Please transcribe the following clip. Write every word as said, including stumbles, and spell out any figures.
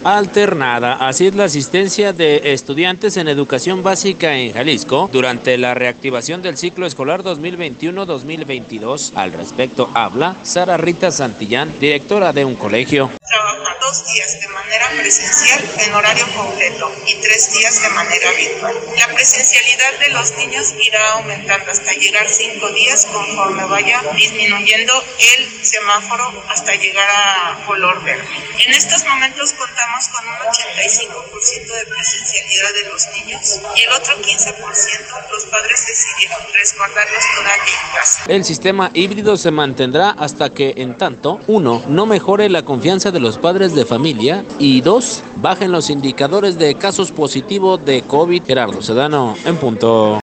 alternada. Así es la asistencia de estudiantes en educación básica en Jalisco durante la reactivación del ciclo escolar dos mil veintiuno dos mil veintidós. Al respecto habla Sara Rita Santillán, directora de un colegio. Trabaja dos días de manera presencial en horario completo y tres días de manera virtual. La presencialidad de los niños irá aumentando hasta llegar cinco días conforme vaya disminuyendo el semáforo hasta llegar a color verde. En estos momentos contamos con un ochenta y cinco por ciento de presencialidad de los niños y el otro quince por ciento los padres decidieron resguardarlos todavía en casa. El sistema híbrido se mantendrá hasta que, en tanto, uno, no mejore la confianza de los padres de familia y dos, bajen los indicadores de casos positivos de COVID. Gerardo Sedano, en punto.